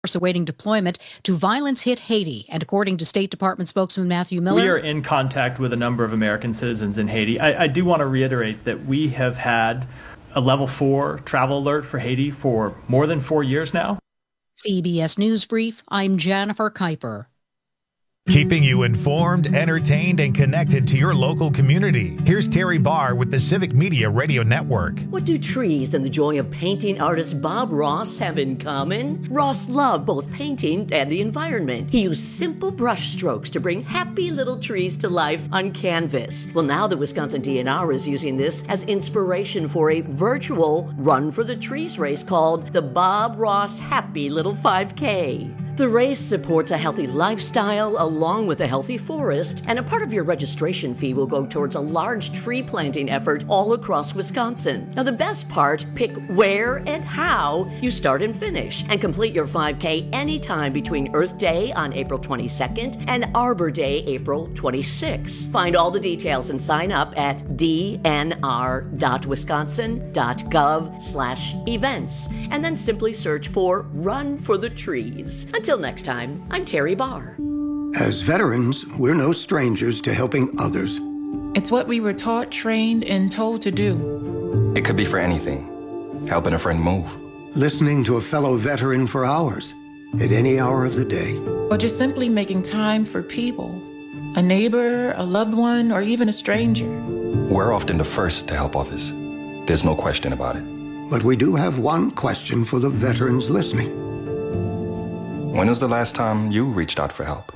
awaiting deployment to violence-hit Haiti. And according to State Department spokesman Matthew Miller, we are in contact with a number of American citizens in Haiti. I do want to reiterate that we have had a level 4 travel alert for Haiti for more than 4 years now. CBS News Brief, I'm Jennifer Kuiper. Keeping you informed, entertained, and connected to your local community. Here's Terry Barr with the Civic Media Radio Network. What do trees and the joy of painting artist Bob Ross have in common? Ross loved both painting and the environment. He used simple brush strokes to bring happy little trees to life on canvas. Well, now the Wisconsin DNR is using this as inspiration for a virtual Run for the Trees race called the Bob Ross Happy Little 5K. The race supports a healthy lifestyle along with a healthy forest, and a part of your registration fee will go towards a large tree planting effort all across Wisconsin. Now, the best part, pick where and how you start and finish, and complete your 5K anytime between Earth Day on April 22nd and Arbor Day, April 26th. Find all the details and sign up at dnr.wisconsin.gov/events, and then simply search for Run for the Trees. Until next time, I'm Terry Barr. As veterans, we're no strangers to helping others. It's what we were taught, trained, and told to do. It could be for anything. Helping a friend move. Listening to a fellow veteran for hours, at any hour of the day. Or just simply making time for people. A neighbor, a loved one, or even a stranger. We're often the first to help others. There's no question about it. But we do have one question for the veterans listening. When was the last time you reached out for help?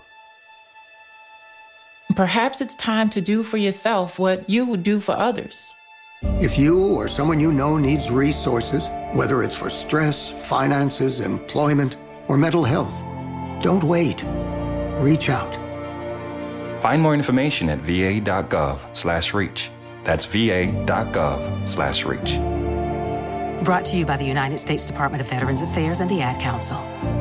Perhaps it's time to do for yourself what you would do for others. If you or someone you know needs resources, whether it's for stress, finances, employment, or mental health, don't wait. Reach out. Find more information at va.gov/reach. That's va.gov/reach. Brought to you by the United States Department of Veterans Affairs and the Ad Council.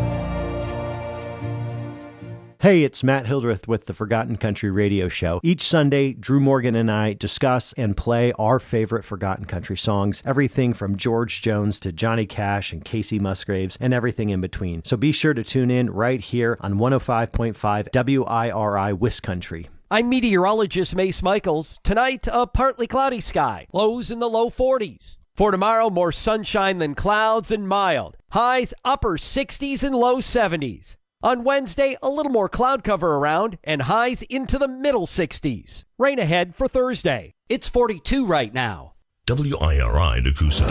Hey, it's Matt Hildreth with the Forgotten Country Radio Show. Each Sunday, Drew Morgan and I discuss and play our favorite Forgotten Country songs, everything from George Jones to Johnny Cash and Casey Musgraves and everything in between. So be sure to tune in right here on 105.5 WIRI Wiscountry. I'm meteorologist Mace Michaels. Tonight, a partly cloudy sky, lows in the low 40s. For tomorrow, more sunshine than clouds and mild. Highs upper 60s and low 70s. On Wednesday, a little more cloud cover around and highs into the middle 60s. Rain ahead for Thursday. It's 42 right now. WIRI Nakusa.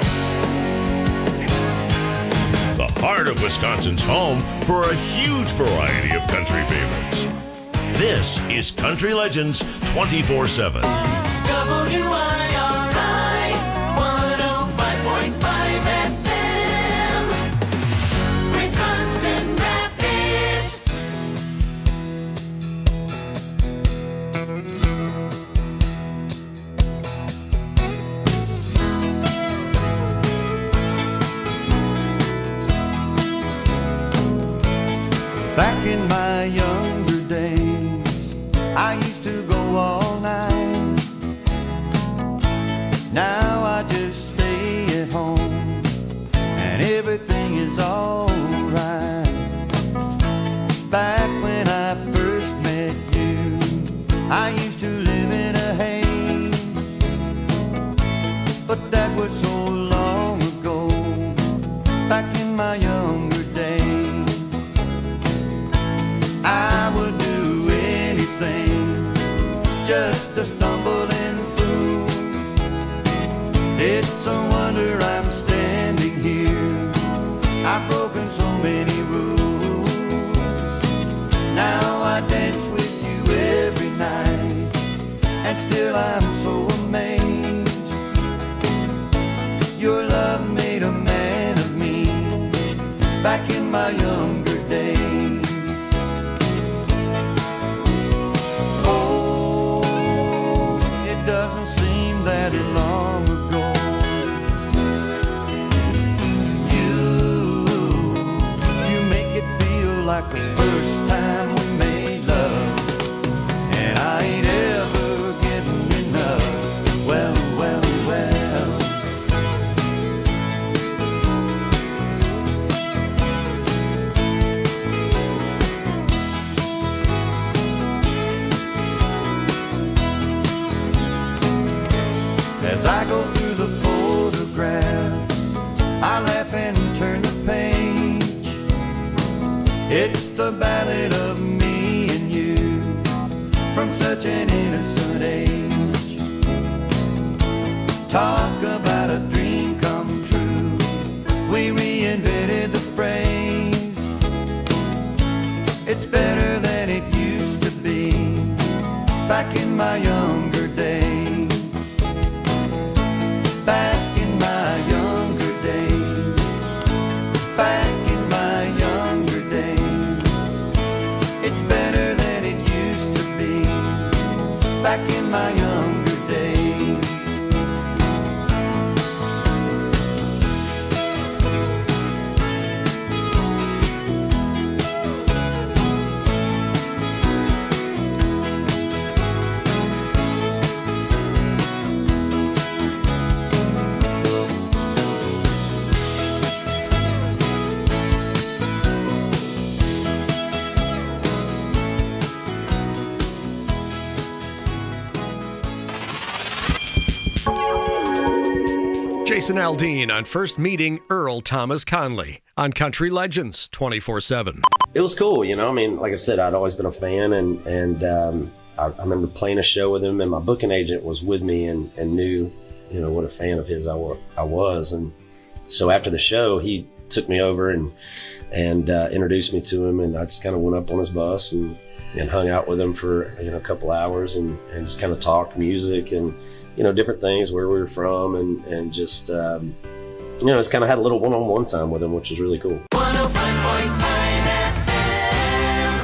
The heart of Wisconsin's home for a huge variety of country favorites. This is Country Legends 24/7. WIRI 105.5 FM. Wisconsin Rapids. Back in my younger days, I used to go all night. Now I just stay at home and everything is all right. Back when I first met you, I used to live in a haze, but that was so long ago. Back in my younger days, I would do anything just to stumble and through. It's a wonder I'm standing here. I've broken so many rules. Now I dance with you every night, and still I'm so amazed. Your love made a man of me back in my younger days. Doesn't seem that long ago. You make it feel like the first time we made love, and I ain't ever getting enough. Well, well, well. As I go through the photograph, I laugh and turn the page. It's the ballad of me and you from such an innocent age. Talk about a dream come true. We reinvented the phrase. It's better than it used to be back in my younger days. Back in my younger days. Back in my younger days. It's better than it used to be back in my younger days. Jason Aldean on first meeting Earl Thomas Conley on Country Legends 24/7. It was cool, you know. I mean, like I said, I'd always been a fan, and I remember playing a show with him, and my booking agent was with me and knew, you know, what a fan of his I was. And so after the show, he took me over and introduced me to him, and I just kind of went up on his bus and hung out with him for, you know, a couple hours and just kind of talked music and, you know, different things, where we were from, and just, you know, just kind of had a little one-on-one time with him, which was really cool. 105.5 FM.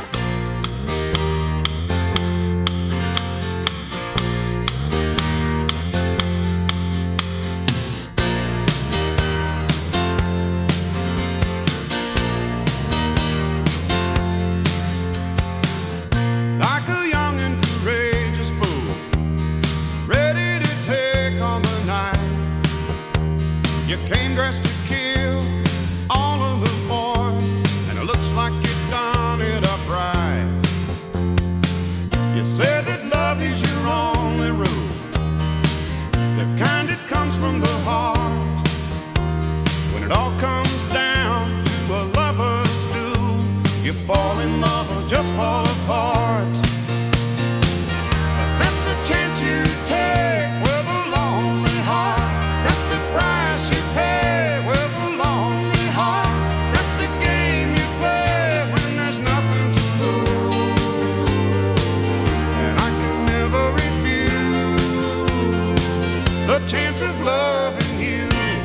Like a young and courageous fool, ready to take on the night. You came dressed to kill all of the boys, and it looks like you've done it up right. You said that love is your only rule, the kind that comes from the heart. When it all comes down to a lover's duel, you fall in love or just fall apart. But that's a chance you take with a lonely heart. That's the price you pay with a lonely heart. That's the game you play when there's nothing to lose. And I can never refuse the chance of loving you.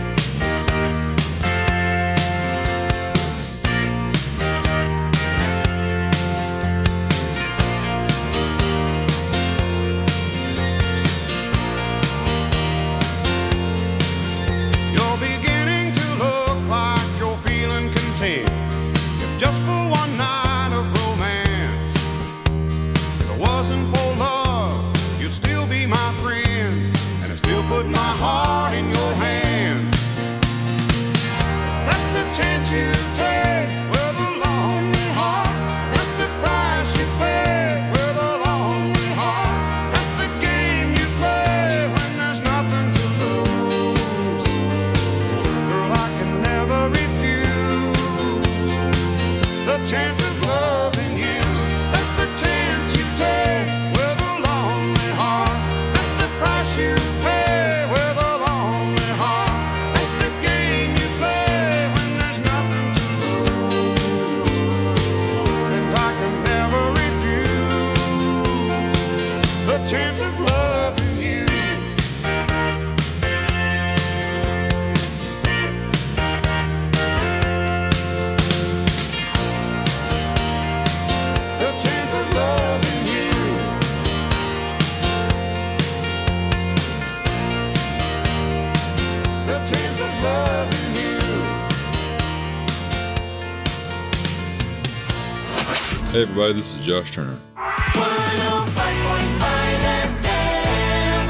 You're beginning to look like you're feeling content. If just for one night of romance. If it wasn't for love, you'd still be my friend, and I still put my heart in your hands. That's a chance you take with a lonely heart. That's the price you pay with a lonely heart. That's the game you play when there's nothing to lose. Girl, I can never refuse the chance of loving you. That's the chance you take with a lonely heart. That's the price you pay with a lonely heart. That's the game you play when there's nothing to lose. And I can never refuse the chance of loving you. The chance of loving you. The chance of loving you. Hey everybody, this is Josh Turner. 105.5 FM.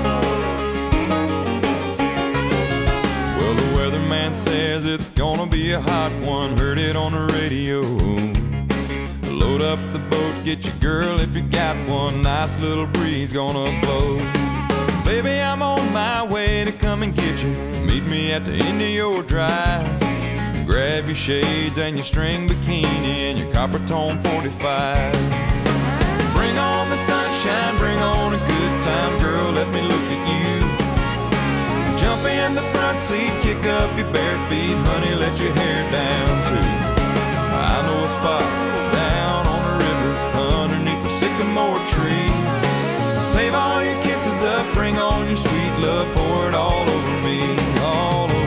Well, the weatherman says it's gonna be be a hot one, heard it on the radio. Load up the boat, get your girl if you got one. Nice little breeze gonna blow. Baby, I'm on my way to come and get you. Meet me at the end of your drive. Grab your shades and your string bikini and your copper tone 45. Bring on the sunshine, bring on a good time, girl, let me look at you. Jump in the front seat, kick up your bare feet, honey, let your hair down too. I know a spot down on the river underneath the sycamore tree. Save all your kisses up, bring on your sweet love, pour it all over me, all over me.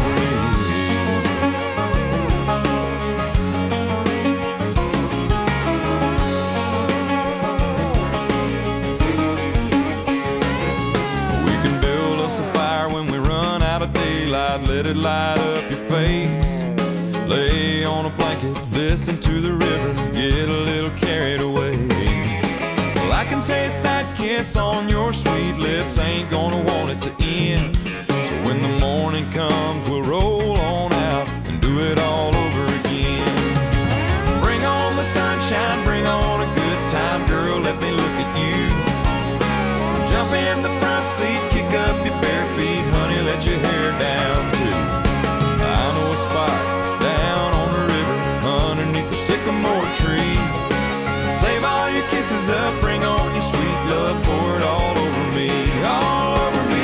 Let it light up your face. Lay on a blanket, listen to the river, get a little carried away. Well, I can taste that kiss on your sweet lips, ain't gonna want it to end. So when the morning comes, we'll roll on out and do it all over again. Bring on the sunshine, bring on a good time, girl, let me look at you. Jump in the front seat, kick up your bare feet, honey, let your hair down too. I know a spot down on the river underneath the sycamore tree. Save all your kisses up, bring on your sweet love, pour it all over me, all over me.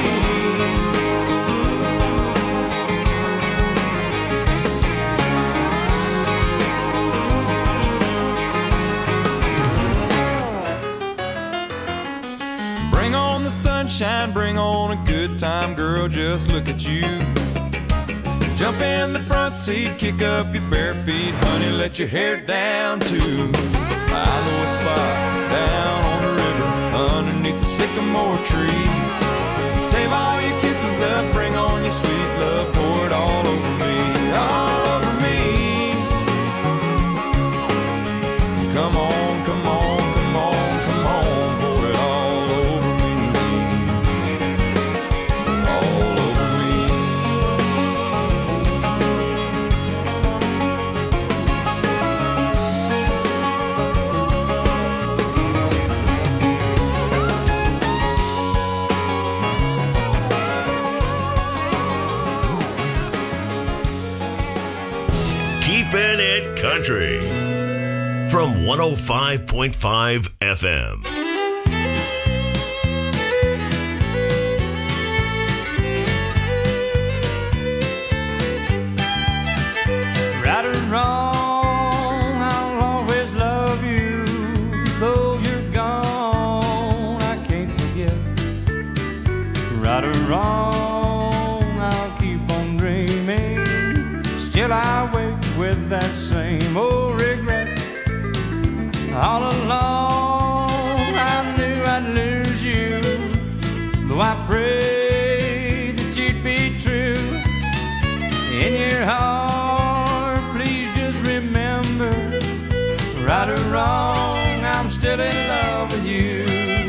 Bring on the sunshine, bring on a good time, girl, just look at you. Jump in the front seat, kick up your bare feet, honey, let your hair down too. I know a spot down on the river underneath the sycamore tree. Save all your kisses up, bring on your sweet love, pour it all over me, all over me. Come on, come on, come on, come on, pour it all over me, all over me. Keeping it country from 105.5 FM. Right or wrong, I'll always love you. Though you're gone, I can't forget. Right or wrong, I'll keep on dreaming. Still I wake with that same old regret. All along I knew I'd lose you, though I prayed that you'd be true. In your heart, please just remember, right or wrong, I'm still in love with you.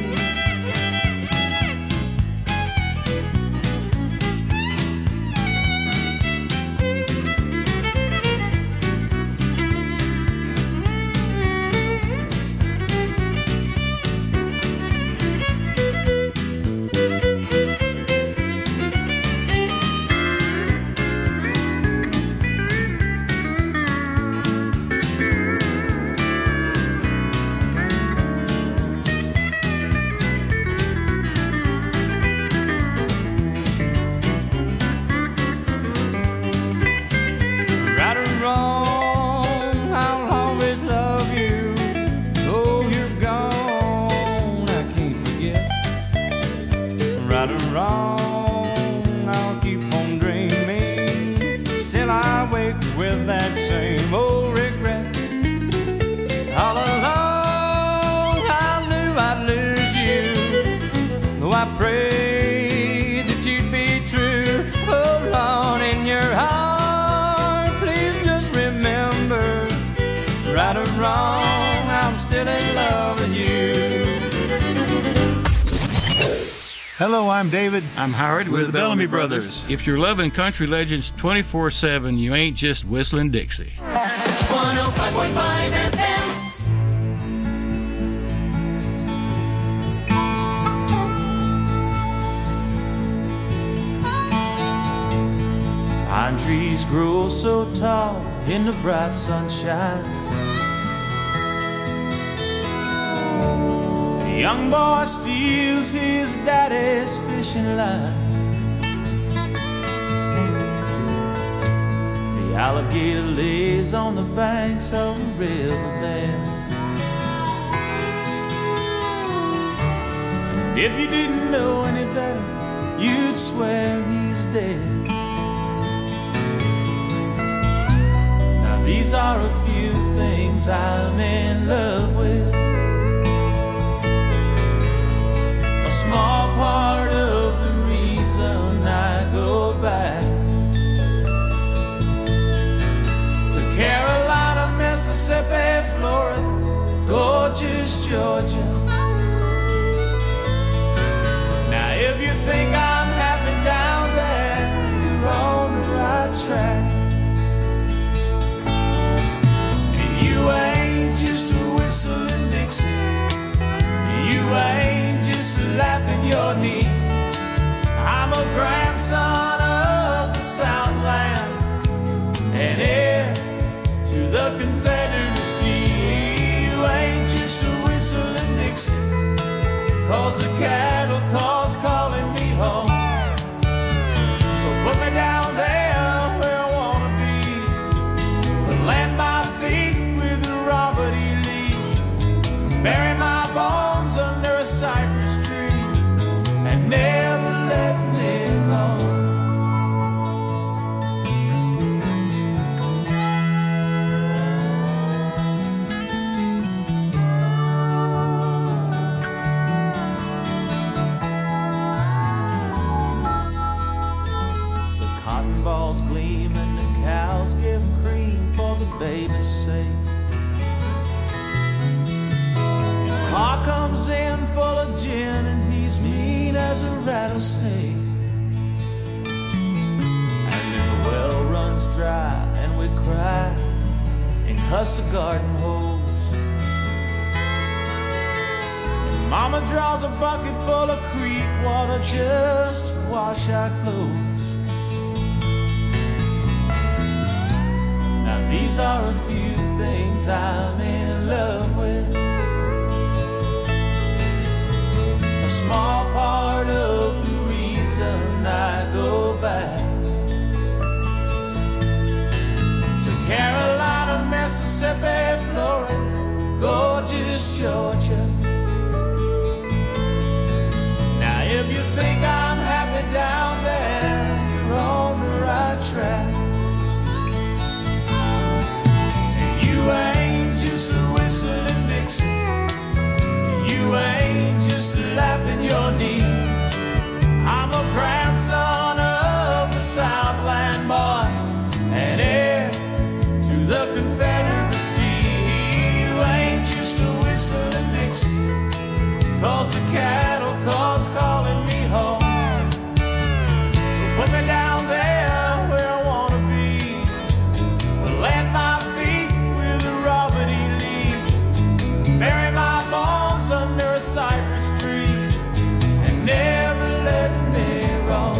I pray that you'd be true. Hold on in your heart, please just remember, right or wrong, I'm still in love with you. Hello, I'm David. I'm Howard with the Bellamy Brothers. If you're loving Country Legends 24/7, you ain't just whistling Dixie. 105.5 FM. Pine trees grow so tall in the bright sunshine. The young boy steals his daddy's fishing line. The alligator lays on the banks of the riverbed. And if you didn't know any better, you'd swear he's dead. These are a few things I'm in love with. A small part of the reason I go back to Carolina, Mississippi, Florida, gorgeous Georgia. Now if you think I'm happy down there, you're on the right track. You ain't just a whistling Dixie. You ain't just lapping your knee. I'm a grandson of the Southland and heir to the Confederacy. You ain't just a whistling Dixie, 'cause the cattle call's calling me home. So put me down there where I wanna be, but land my feet Robert E. Lee. Bury my bones under a cypress tree and never let me go. The cotton balls gleam and the cows give cream for the baby's sake. Pa comes in full of gin and he's mean as a rattlesnake. And then the well runs dry and we cry and cuss the garden hose. And Mama draws a bucket full of creek water just to wash our clothes. Now these are a few things I'm in love with. Small part of the reason I go back to Carolina, Mississippi, Florida, gorgeous Georgia. Now if you think I'm happy down there, you're on the right track. And you ain't just a whistling Dixie. You ain't just lapping your knee. I'm a grandson of the Southland boys and heir to the Confederacy. You ain't just a whistling Dixie, 'cause the cattle call's calling me home. So put me down there where I wanna be, plant my feet with Robert E. Lee, bury my bones under a cypress tree and never let me roam.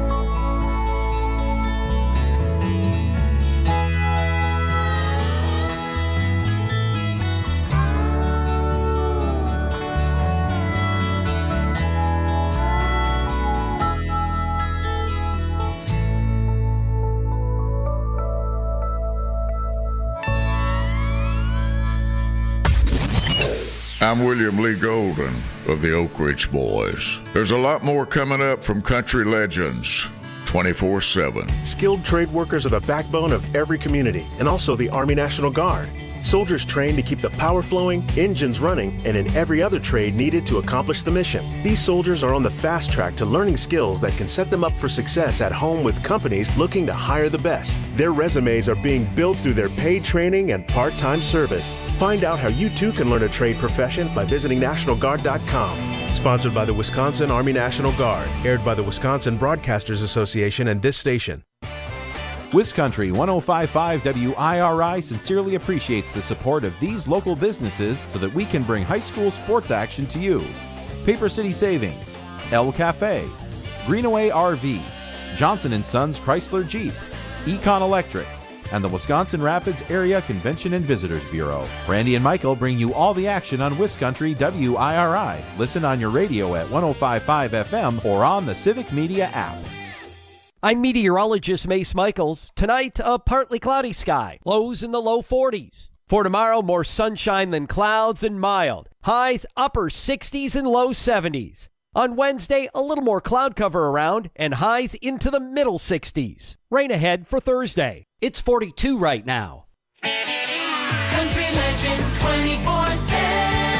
I'm William Lee Golden of the Oak Ridge Boys. There's a lot more coming up from Country Legends 24/7. Skilled trade workers are the backbone of every community and also the Army National Guard. Soldiers trained to keep the power flowing, engines running, and in every other trade needed to accomplish the mission. These soldiers are on the fast track to learning skills that can set them up for success at home with companies looking to hire the best. Their resumes are being built through their paid training and part-time service. Find out how you too can learn a trade profession by visiting NationalGuard.com. Sponsored by the Wisconsin Army National Guard. Aired by the Wisconsin Broadcasters Association and this station. WisCountry 105.5 WIRI sincerely appreciates the support of these local businesses so that we can bring high school sports action to you. Paper City Savings, El Cafe, Greenaway RV, Johnson & Sons Chrysler Jeep, Econ Electric, and the Wisconsin Rapids Area Convention and Visitors Bureau. Randy and Michael bring you all the action on WisCountry WIRI. Listen on your radio at 105.5 FM or on the Civic Media app. I'm meteorologist Mace Michaels. Tonight, a partly cloudy sky. Lows in the low 40s. For tomorrow, more sunshine than clouds and mild. Highs upper 60s and low 70s. On Wednesday, a little more cloud cover around and highs into the middle 60s. Rain ahead for Thursday. It's 42 right now. Country Legends 24/7.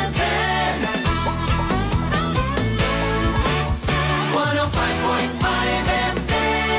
105.5 FM.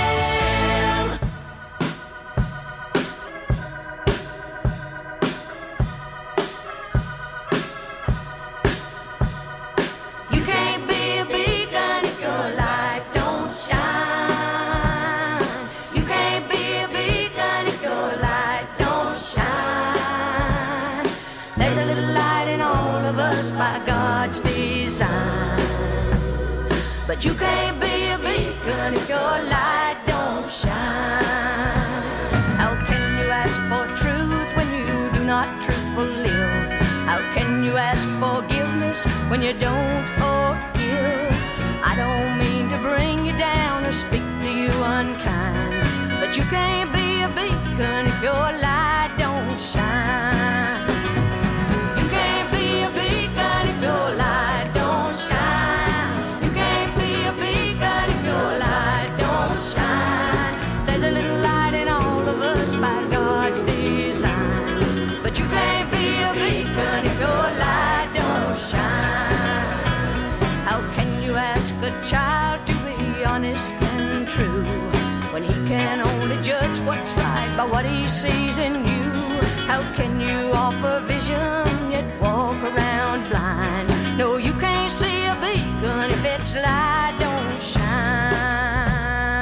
You can't be a beacon if your light don't shine. You can't be a beacon if your light don't shine. There's a little light in all of us by God's design. But you can't be a beacon if your light don't shine. How can you ask for truth when you do not truthfully live? How can you ask forgiveness when you don't forgive? I don't mean to bring you down or speak to you unkind, but you can't be a beacon if your light don't shine. You can't be a beacon if your light don't shine. You can't be a beacon if your light don't shine. There's a little light in all of us by God's design, but you can't be a beacon if your light don't shine. How can you ask a child to be honest and true when he can only judge what's right by what he sees in you? How can you offer vision yet walk around blind? No, you can't see a beacon if its light don't shine.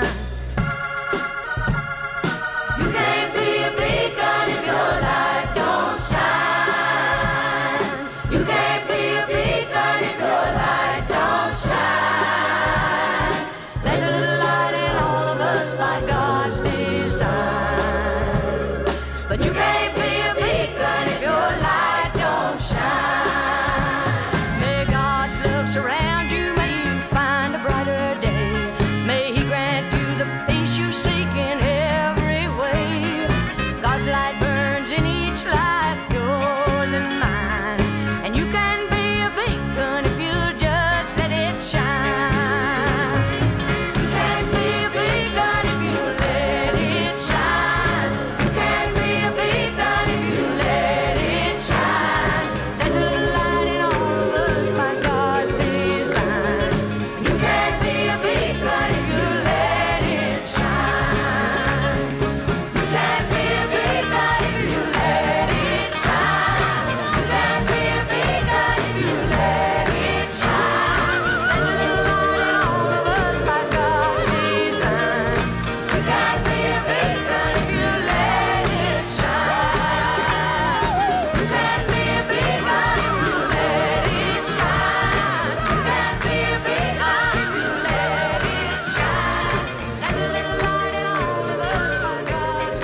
You can't be a beacon if your light don't shine. You can't be a beacon if your light don't shine. There's a little light in all of us by God's design, but you can't be a beacon if your light don't shine. May God's love surround you, may you find a brighter day. May He grant you the peace you seek in every way. God's light burns in each life, yours and mine, and you can be a beacon if you just let it shine. You can be a beacon if you let it shine. You can be a beacon if you let it shine. There's a little light in all of us by God's design. You can be a beacon if you let it shine. You can be a beacon if you let it shine. You can be a beacon if you let it shine. There's a little light in all of us by God's design. You can be a beacon if you let it shine. You can be a beacon if you let it shine. You can be a beacon if you let it shine. There's a little light in all of us by God's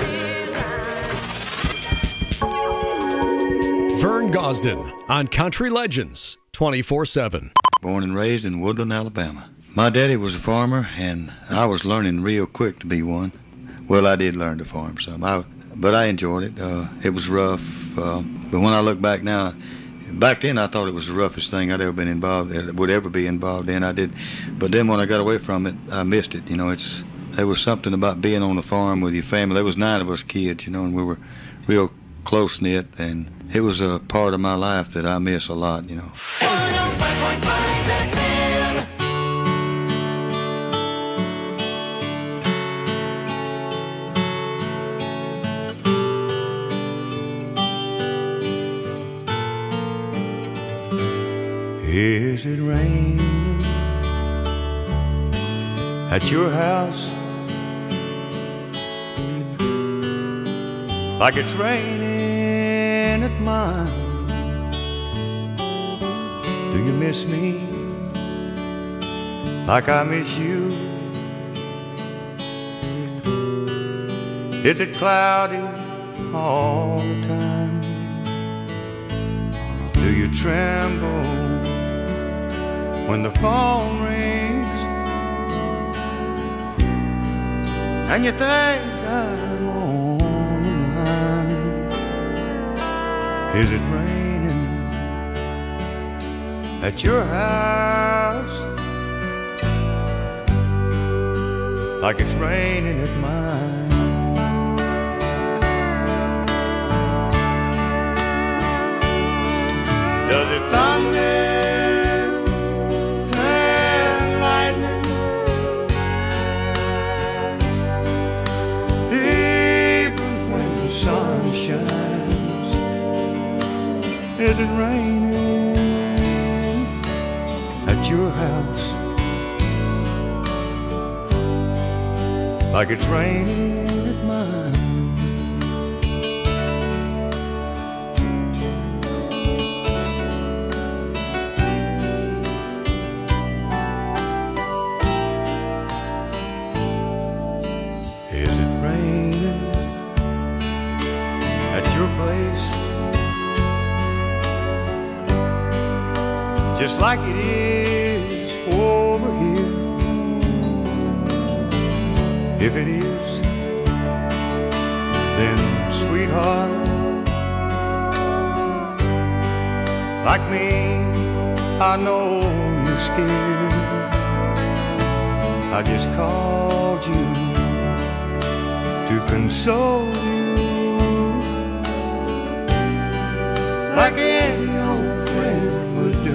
design. Vern Gosden on Country Legends 24/7. Born and raised in Woodland, Alabama. My daddy was a farmer, and I was learning real quick to be one. Well, I did learn to farm some, but I enjoyed it. It was rough, but when I look back now, back then I thought it was the roughest thing I'd ever been involved in, would ever be involved in. I did, but then when I got away from it, I missed it. You know, there was something about being on the farm with your family. There was 9 of us kids, you know, and we were real close knit, and it was a part of my life that I miss a lot, you know. 105.5 FM. Is it raining at your house like it's raining at mine? Do you miss me like I miss you? Is it cloudy all the time? Do you tremble when the phone rings and you think I'm on the line? Is it raining at your house like it's raining at mine? Does it thunder and lightning even when the sun shines? Is it raining at your house like it's raining at mine? Just like it is over here. If it is, then sweetheart, like me, I know you're scared. I just called you to console you like any old friend would do.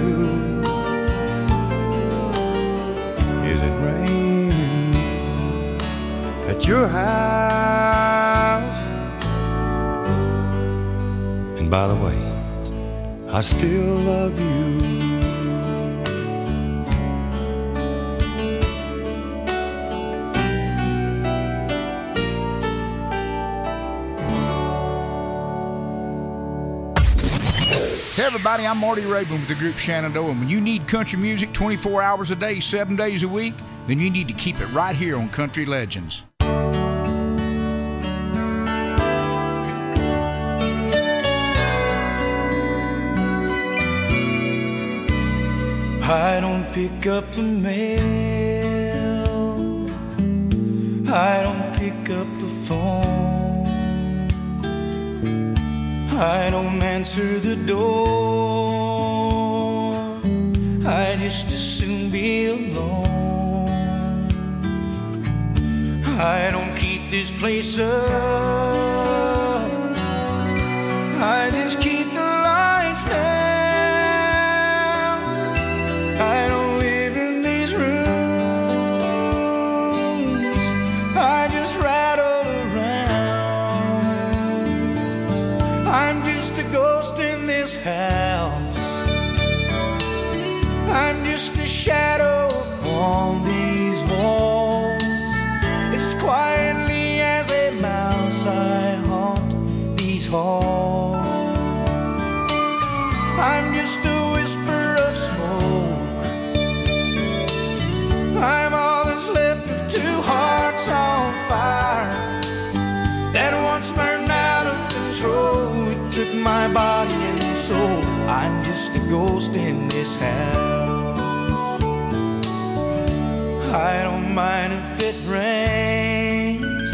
Is it raining at your house? And by the way, I still love you. Hey everybody, I'm Marty Raven with the group Shenandoah, and when you need country music 24 hours a day, 7 days a week, then you need to keep it right here on Country Legends. I don't pick up the mail, I don't pick up the phone, I don't answer the door, I just as soon be alone. I don't keep this place up, I just keep the lights down. I don't live in these rooms, I just rattle around. I'm just a ghost in this house, I'm just a shadow on these walls. As quietly as a mouse I haunt these halls. I'm just a whisper of smoke, I'm all that's left of two hearts on fire that once burned out of control. It took my body and soul. I'm just a ghost in this house. I don't mind if it rains,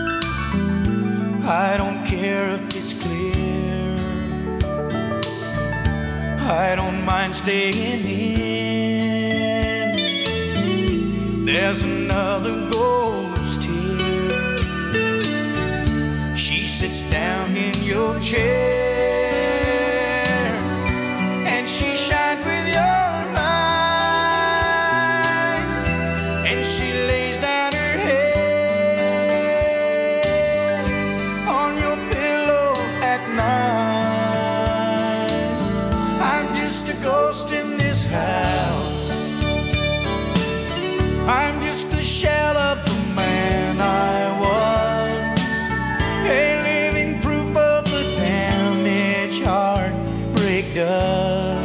I don't care if it's clear, I don't mind staying in. There's another ghost here, she sits down in your chair and she shines with your light, and she lays down her head on your pillow at night. I'm just a ghost in this house, I'm just a shell of the man I was, a living proof of the damage heartbreak does.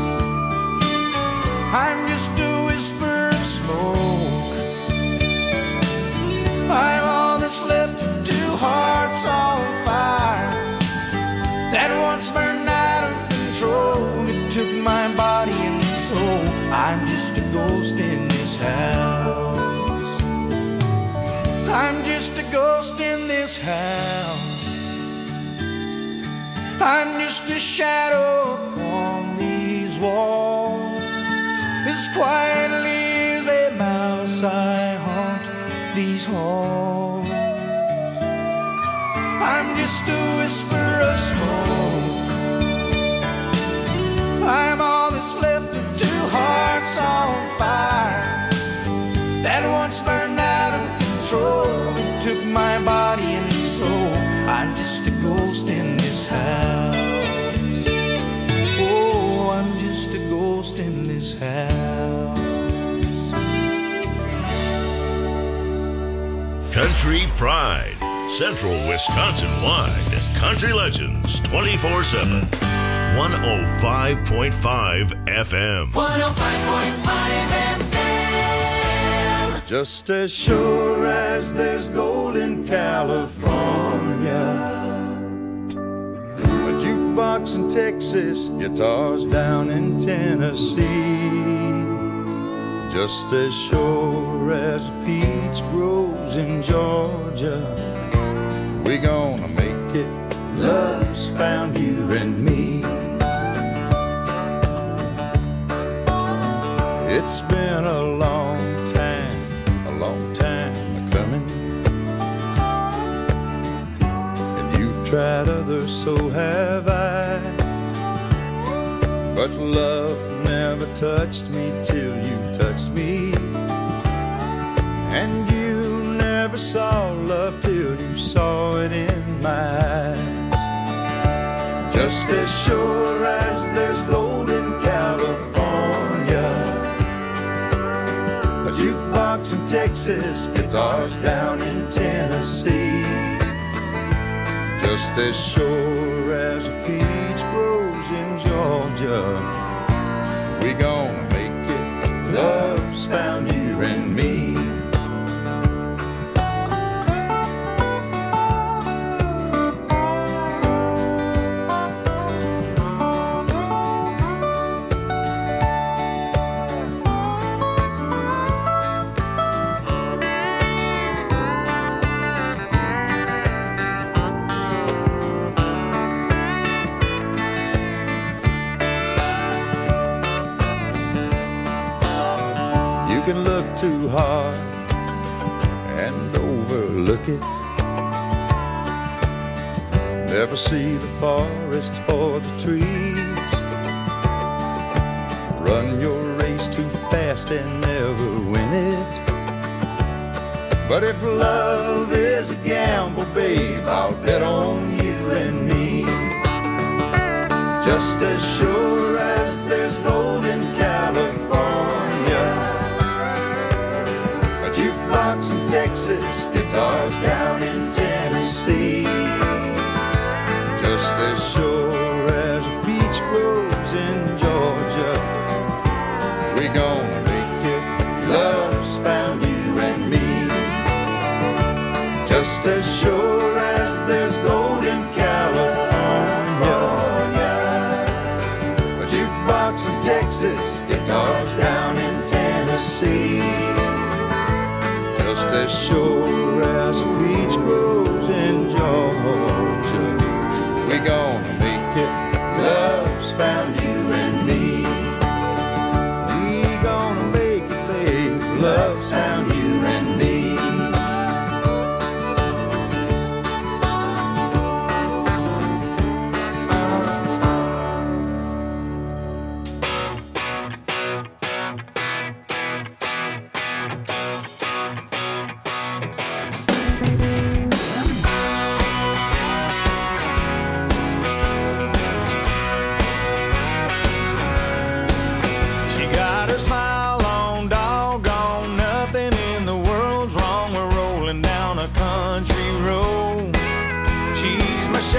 I'm just a whisper of smoke. I'm all that's left of two hearts on fire that once burned out of control. It took my body and soul. I'm just a ghost in this house. I'm just a ghost in this house. I'm just a shadow upon these walls. As quietly as a mouse I haunt these halls. I'm just a whisper of smoke. I'm all that's left of two hearts on fire that once burned out of control. It took my body and soul. I'm just a ghost in this house. Oh, I'm just a ghost in this house. Country Pride, Central Wisconsin-wide. Country Legends 24/7. 105.5 FM. 105.5 FM. Just as sure as there's gold in California, a jukebox in Texas, guitars down in Tennessee. Just as sure as a peach grows in Georgia, we gonna make it. Love's found you and me. It's been a long time coming, and you've tried others, so have I. But love never touched me till you touched me, and you never saw love till you saw it in my eyes. Just as sure as there's gold in California, a jukebox in Texas, guitars down in Tennessee. Just as sure as a peach grows in Georgia, we gonna make it. Love's found you and me. You can look too hard and overlook it. Never see the forest for the trees. Run your race too fast and never win it. But if love is a gamble, babe, I'll bet on you and me. Just as sure as there's gold in California, a jukebox in Texas, guitars down in Tennessee. Just as sure as a peach grows in Georgia, we gonna make it. Love's found you and me. Just as sure as there's gold in California, a jukebox in Texas, guitars down in Tennessee. Just as sure as a peach grows in Georgia, we gonna make it. Love's found you and me. We gonna make it, babe. Love's found you and me. She got her smile on, doggone nothing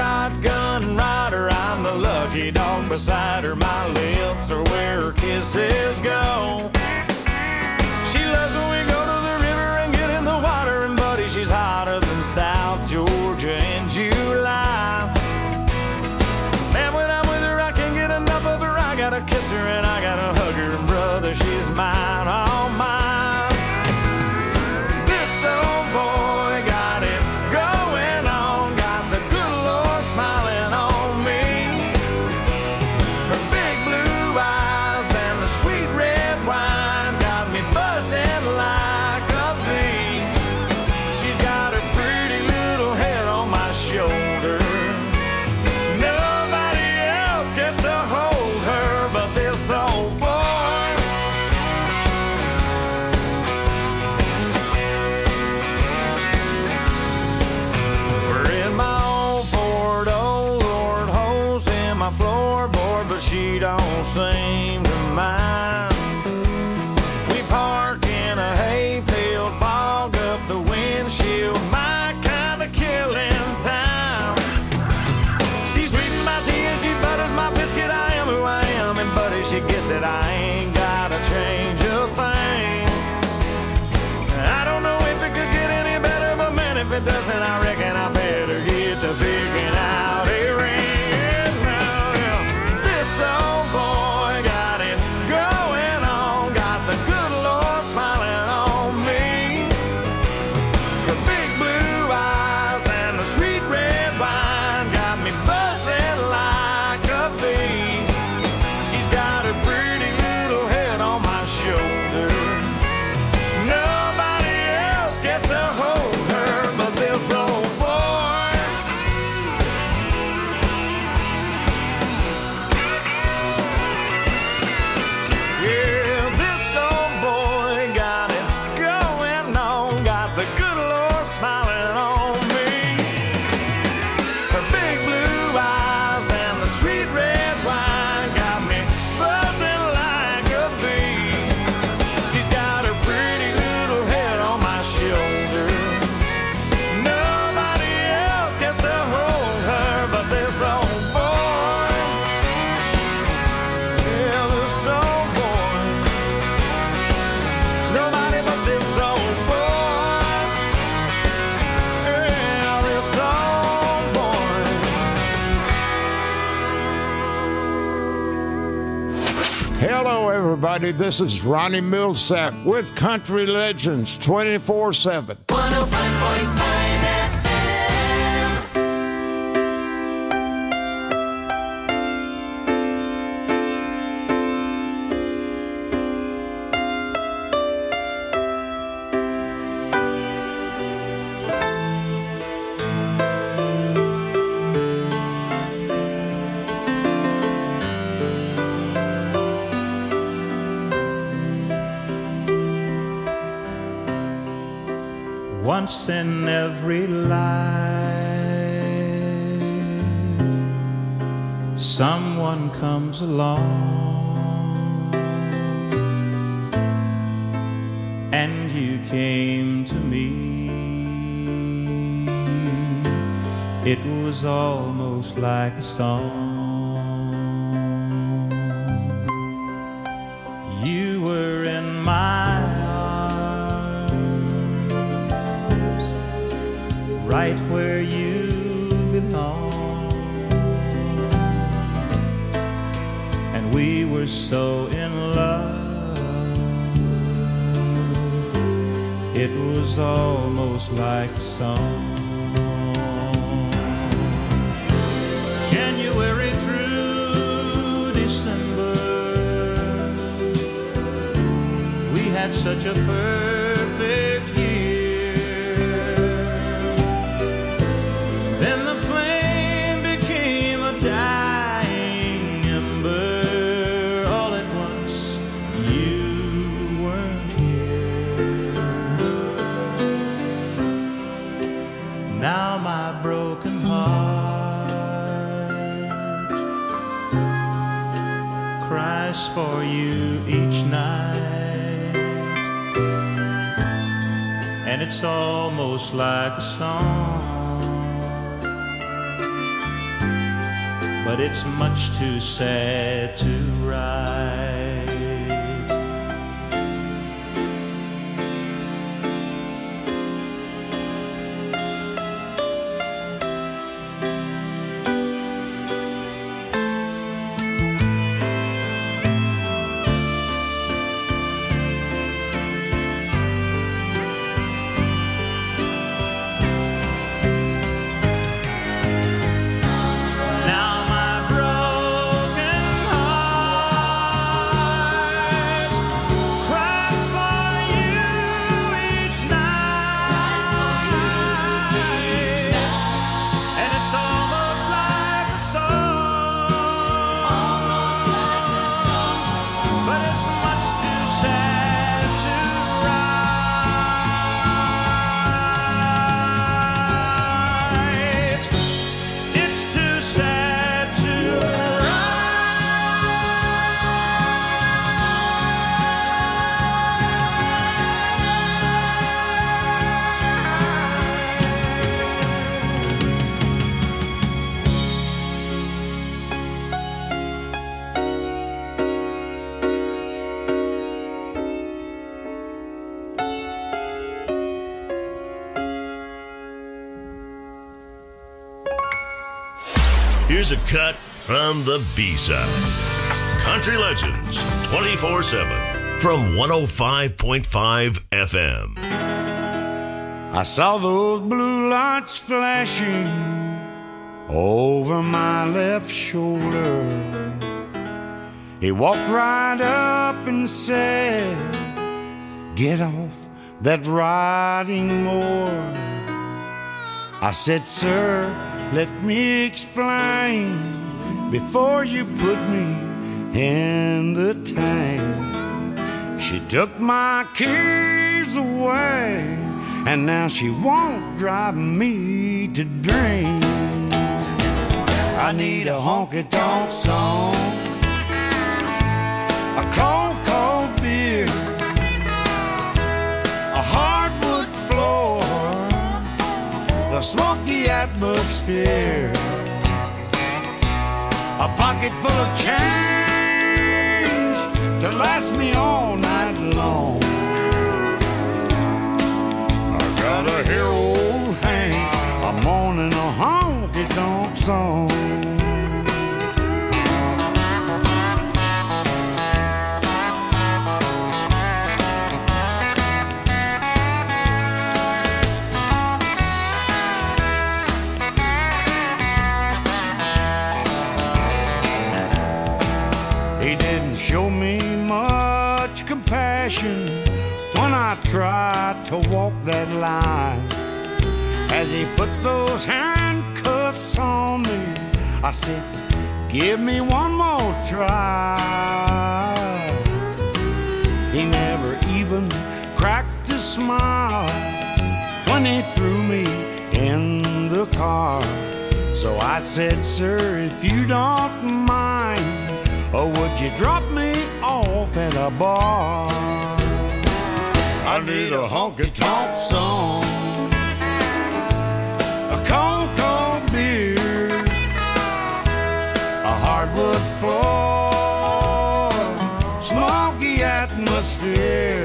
shotgun rider. I'm the lucky dog beside her. My lips are where her kisses go. She loves when we go to the river and get in the water. And buddy, she's hotter than South Georgia in July. Man, when I'm with her, I can't get enough of her. I gotta kiss her and I gotta hug her. And brother, she's mine, all mine. This old boy got it going on. Got the good Lord smiling on me. Her big blue eyes and the sweet red wine got me buzzing like a bee. She's got her pretty little head on my shoulder. Nobody else gets to hold her but this old boy. We're in my old Ford, old Lord holes in my floorboard, but she don't seem to mind. We park in a hayfield, fog up the windshield, my kind of killing time. She's sweetening my tea and she butters my biscuit. I am who I am, and buddy, she gets it. I ain't gotta change a thing. I don't know if it could get any better, but man, if it doesn't, I reckon I better get to picking out a ring. This old boy got it going on. Got the good Lord smiling on me. Her big blue eyes and the sweet red wine got me buzzing like a bee. She's got her pretty little head on my shoulder. Nobody else gets to hold her but this old boy. Yeah, this old boy got it going on. Got the good Lord smiling on me. Her big blue eyes and the sweet red wine got me buzzing like a bee. She's got her pretty little head on my shoulder. Nobody else gets to hold her but this old boy. Yeah, this old boy. Nobody but this old boy. Yeah, this old boy. Hello, everybody. This is Ronnie Millsap with Country Legends 24/7. 105.5 Once in every life, someone comes along, and you came to me. It was almost like a song. You were in my right where you belong, and we were so in love, it was almost like a song. January through December, we had such a perfect year. Then the flame became a dying ember. All at once, you weren't here. Now my broken heart cries for you each night, and it's almost like a song. but it's much too sad to write. Here's a cut from the B-side. Country Legends 24/7 from 105.5 FM. I saw those blue lights flashing over my left shoulder. He walked right up and said, "Get off that riding mower." I said, "Sir, let me explain before you put me in the tank." She took my keys away, and now she won't drive me to drink. I need a honky-tonk song, a cold, cold beer, a hardwood floor, a smoky atmosphere, a pocket full of change to last me all night long. I gotta hear old Hank, I'm mourning a honky-tonk song. Show me much compassion when I tried to walk that line. As he put those handcuffs on me, I said, "Give me one more try." He never even cracked a smile when he threw me in the car. So I said, "Sir, if you don't mind, or would you drop me off at a bar?" I need a honky-tonk song, a cold, cold beer, a hardwood floor, smoky atmosphere,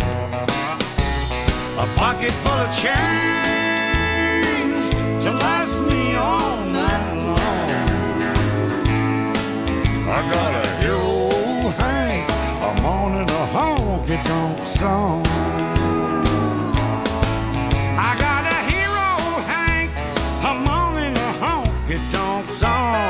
a pocket full of change to last me all night long. I gotta hear old Hank, I'm on in a honky-tonk song. I gotta hear old Hank, I'm on in a honky-tonk song.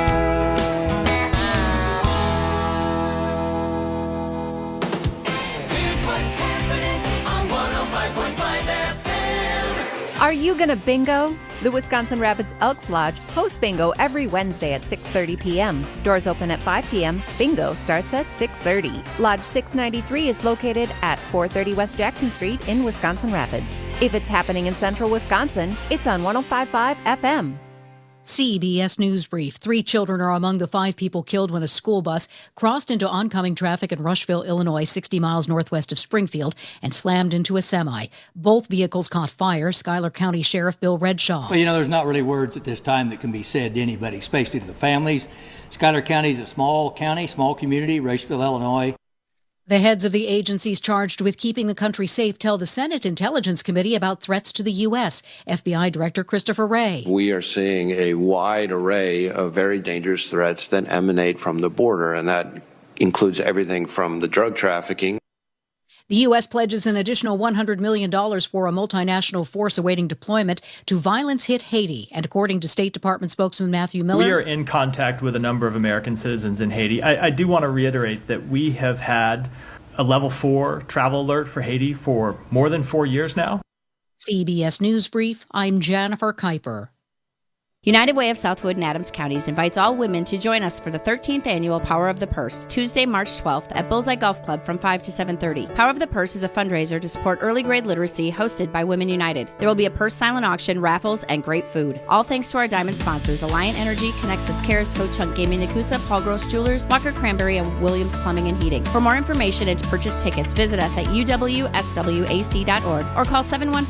Here's what's happening on 105.5 FM. Are you gonna bingo? The Wisconsin Rapids Elks Lodge hosts bingo every Wednesday at 6:30 p.m. Doors open at 5 p.m. Bingo starts at 6:30. Lodge 693 is located at 430 West Jackson Street in Wisconsin Rapids. If it's happening in central Wisconsin, it's on 105.5 FM. CBS News Brief. 3 children are among the 5 people killed when a school bus crossed into oncoming traffic in Rushville, Illinois, 60 miles northwest of Springfield, and slammed into a semi. Both vehicles caught fire. Schuyler County Sheriff Bill Redshaw. Well, there's not really words at this time that can be said to anybody, especially to the families. Schuyler County is a small county, small community, Rushville, Illinois. The heads of the agencies charged with keeping the country safe tell the Senate Intelligence Committee about threats to the U.S. FBI Director Christopher Wray. We are seeing a wide array of very dangerous threats that emanate from the border, and that includes everything from the drug trafficking. The U.S. pledges an additional $100 million for a multinational force awaiting deployment to violence-hit Haiti. And according to State Department spokesman Matthew Miller, we are in contact with a number of American citizens in Haiti. I do want to reiterate that we have had a level 4 travel alert for Haiti for more than 4 years now. CBS News Brief, I'm Jennifer Kuiper. United Way of Southwood and Adams Counties invites all women to join us for the 13th annual Power of the Purse, Tuesday, March 12th at Bullseye Golf Club from 5 to 7:30. Power of the Purse is a fundraiser to support early grade literacy hosted by Women United. There will be a purse silent auction, raffles, and great food. All thanks to our diamond sponsors, Alliant Energy, Connexus Cares, Ho Chunk Gaming Nakusa, Paul Gross Jewelers, Walker Cranberry, and Williams Plumbing and Heating. For more information and to purchase tickets, visit us at uwswac.org or call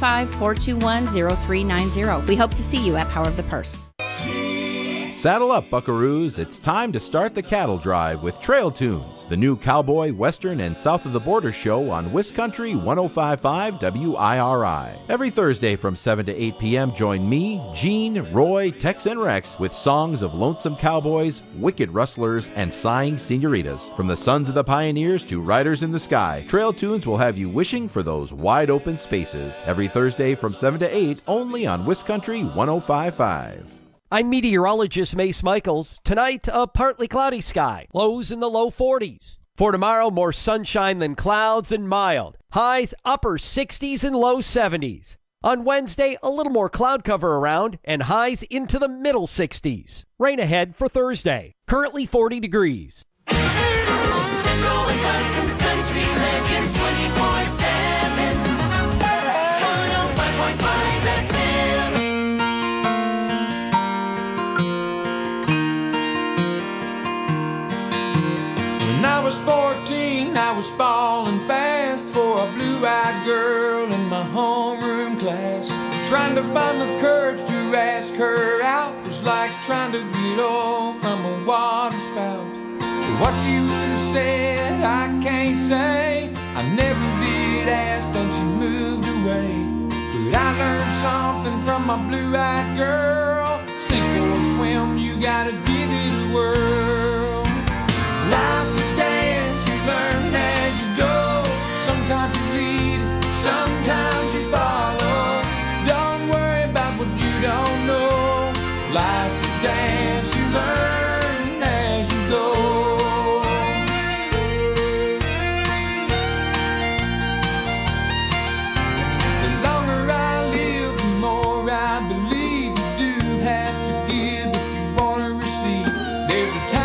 715-421-0390. We hope to see you at Power of the Purse. Saddle up, buckaroos. It's time to start the cattle drive with Trail Tunes, the new cowboy, western, and south of the border show on Wiscountry 105.5 WIRI. Every Thursday from 7 to 8 p.m., join me, Gene, Roy, Tex, and Rex with songs of lonesome cowboys, wicked rustlers, and sighing senoritas. From the sons of the pioneers to riders in the sky, Trail Tunes will have you wishing for those wide open spaces. Every Thursday from 7 to 8, only on Wiscountry 105.5. I'm meteorologist Mace Michaels. Tonight, a partly cloudy sky. Lows in the low 40s. For tomorrow, more sunshine than clouds and mild. Highs upper 60s and low 70s. On Wednesday, a little more cloud cover around and highs into the middle 60s. Rain ahead for Thursday. Currently 40 degrees. Central Wisconsin's Country Legends 24/7. 105.5 FM. When I was 14, I was falling fast for a blue-eyed girl in my homeroom class. Trying to find the courage to ask her out was like trying to get off from a water spout. But what you would have said, I can't say. I never did ask, then she moved away. But I learned something from my blue-eyed girl. Sink or swim, you gotta give it a whirl. Life's a dance, you learn as you go. Sometimes you lead, sometimes you follow. Don't worry about what you don't know. Life's a dance, you learn as you go. The longer I live, the more I believe you do have to give if you want to receive. There's a time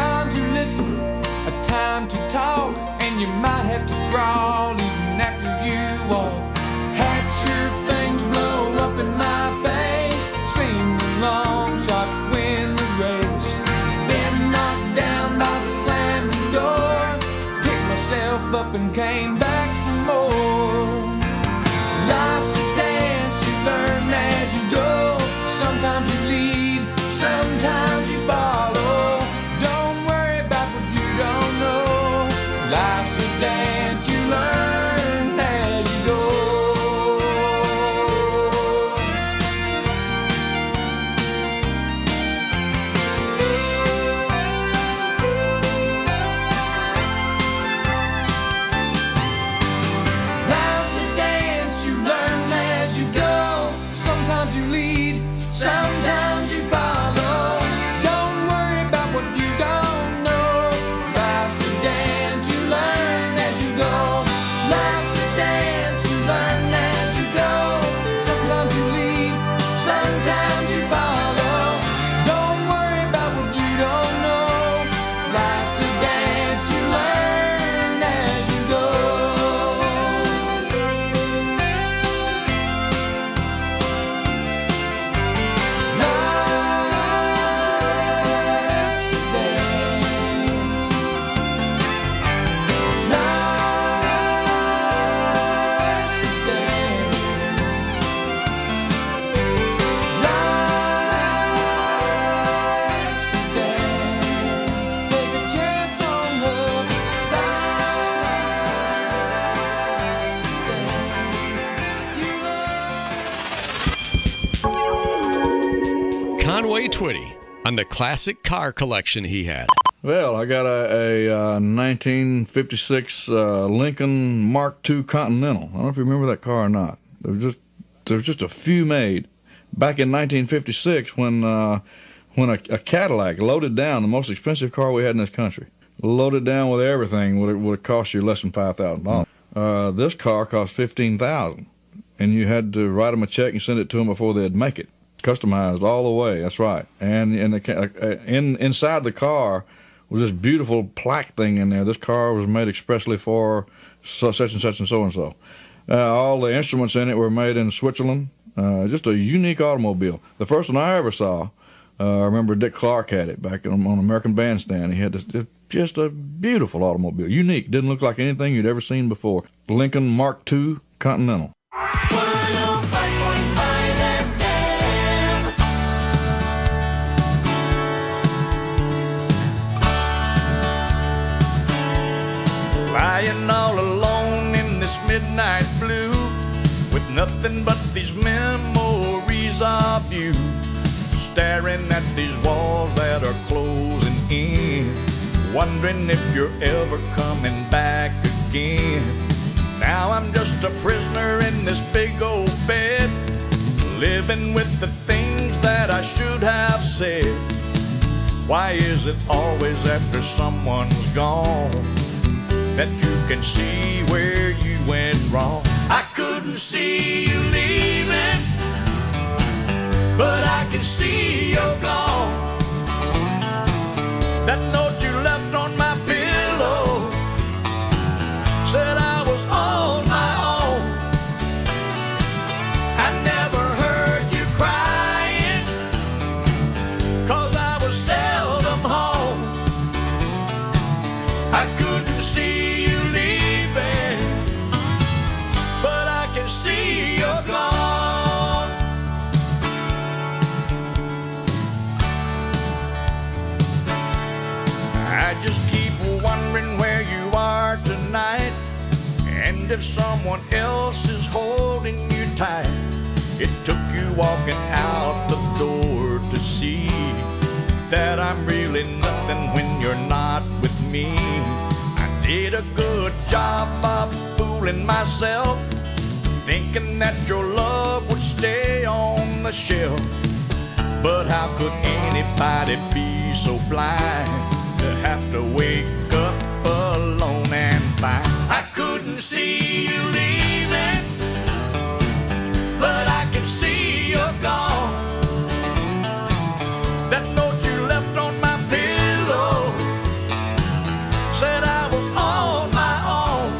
Conway Twitty on the classic car collection he had. Well, I got a 1956 Lincoln Mark II Continental. I don't know if you remember that car or not. There was just a few made back in 1956 when a Cadillac loaded down, the most expensive car we had in this country, loaded down with everything would have cost you less than $5,000. This car cost $15,000, and you had to write them a check and send it to them before they'd make it. Customized all the way. That's right. And inside the car was this beautiful plaque thing in there. This car was made expressly for such and such and so and so. All the instruments in it were made in Switzerland. Just a unique automobile. The first one I ever saw, I remember Dick Clark had it back on American Bandstand. He had just a beautiful automobile, unique. Didn't look like anything you'd ever seen before. Lincoln Mark II Continental. Lying all alone in this midnight blue, with nothing but these memories of you, staring at these walls that are closing in, wondering if you're ever coming back again. Now I'm just a prisoner in this big old bed, living with the things that I should have said. Why is it always after someone's gone that you can see where you went wrong? I couldn't see you leaving, but I can see you're gone. That note you left on my pillow said I was on my own. I never heard you crying, 'cause I was seldom home. I couldn't see you leaving, but I can see you're gone. I just keep wondering where you are tonight, and if someone else is holding you tight. It took you walking out the door to see that I'm really nothing when you're not with me. I did a good job of fooling myself, thinking that your love would stay on the shelf. But how could anybody be so blind to have to wake up alone and find I couldn't see you leaving, but I can see you're gone. That note you left on my pillow said I was on my own.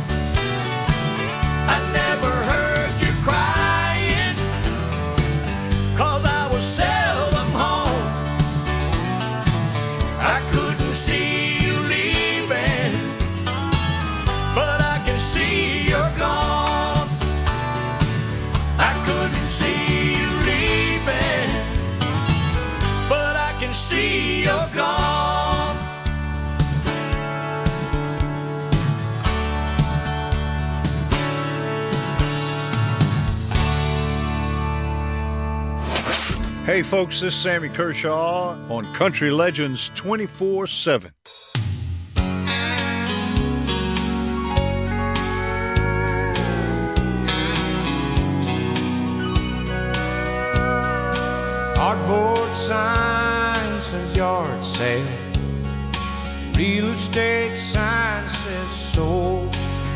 I never heard you crying, 'cause I was seldom home. I couldn't see you leaving, but I can see you're gone. I couldn't see you leaving, but I can see you're gone. Hey folks, this is Sammy Kershaw on Country Legends 24/7. Cardboard sign says yard sale, real estate sign says sold,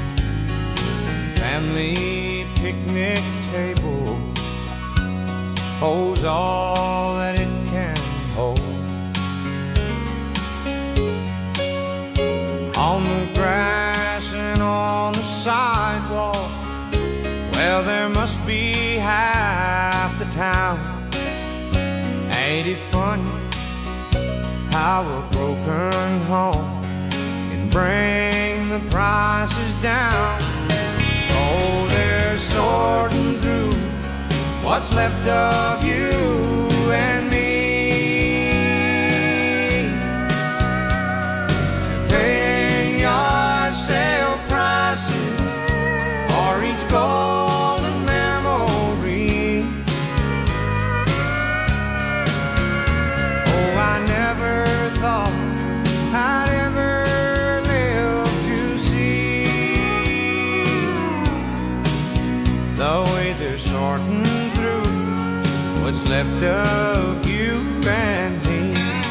family picnic table holds all that it can hold. On the grass and on the sidewalk, well, there must be half the town. Ain't it funny how a broken home can bring the prices down? Oh, they're sorting through what's left of you and me. They're paying yard sale prices for each golden memory. they're sorting through what's left of you and me.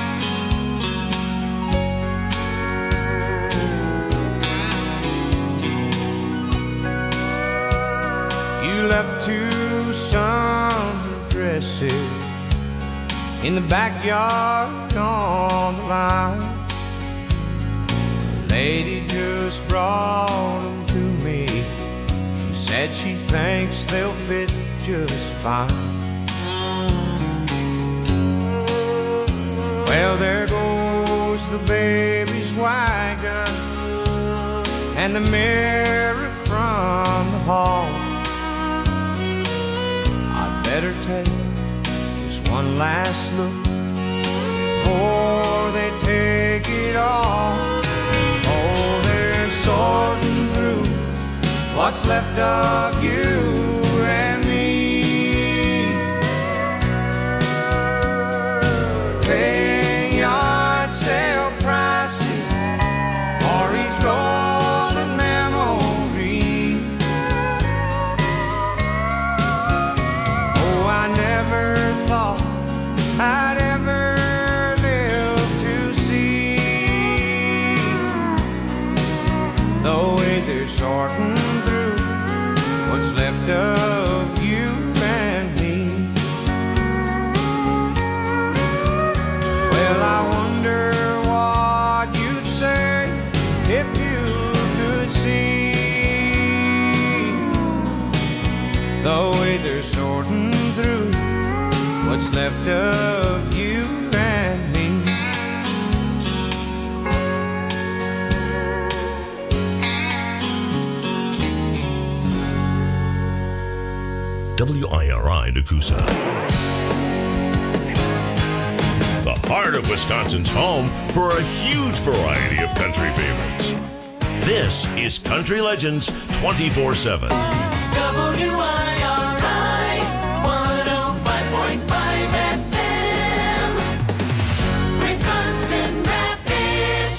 You left 2 sundresses in the backyard on the line. A lady just brought them to me. She said she thinks they'll fit just fine. Well, there goes the baby's white gun and the mirror from the hall. I'd better take just one last look before they take it all. Oh, they're sorting through what's left of you and me. Paying yard sale prices for each golden memory. Oh, I never thought I'd ever live to see the way they're sorting through what's left of you and me. Well, I wonder what you'd say if you could see the way they're sorting through what's left of you and me. WIRI Nakusa. The heart of Wisconsin's home for a huge variety of country favorites. This is Country Legends 24/7. WIRI 105.5 FM, Wisconsin Rapids.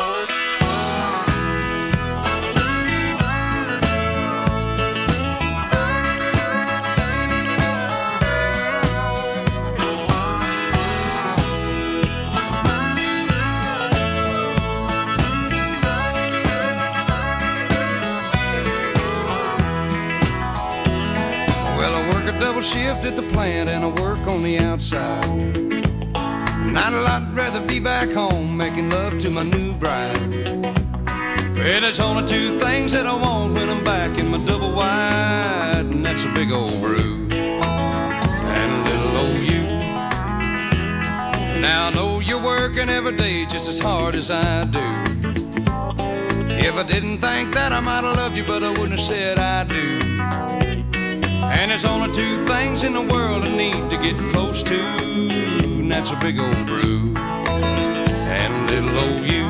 Double shift at the plant and I work on the outside. And I'd rather be back home making love to my new bride. Well, there's only 2 things that I want when I'm back in my double wide, and that's a big old brew and a little old you. Now I know you're working every day just as hard as I do. If I didn't think that, I might have loved you, but I wouldn't have said I do. And there's only 2 things in the world I need to get close to, and that's a big old brew and a little old you.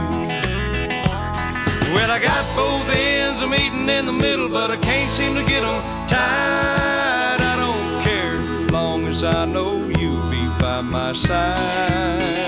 Well, I got both ends of meeting in the middle, but I can't seem to get them tied. I don't care, long as I know you'll be by my side.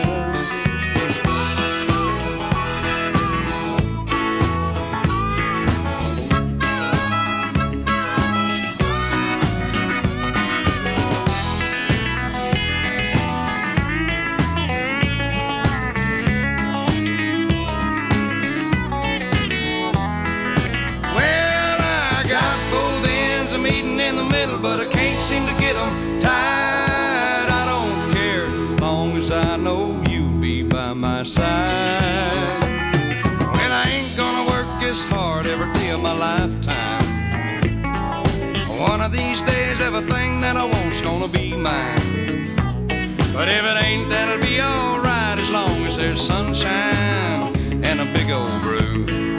But I can't seem to get them tied. I don't care, long as I know you'll be by my side. Well, I ain't gonna work this hard every day of my lifetime. One of these days, everything that I want's gonna be mine. But if it ain't, that'll be alright as long as there's sunshine and a big old brew.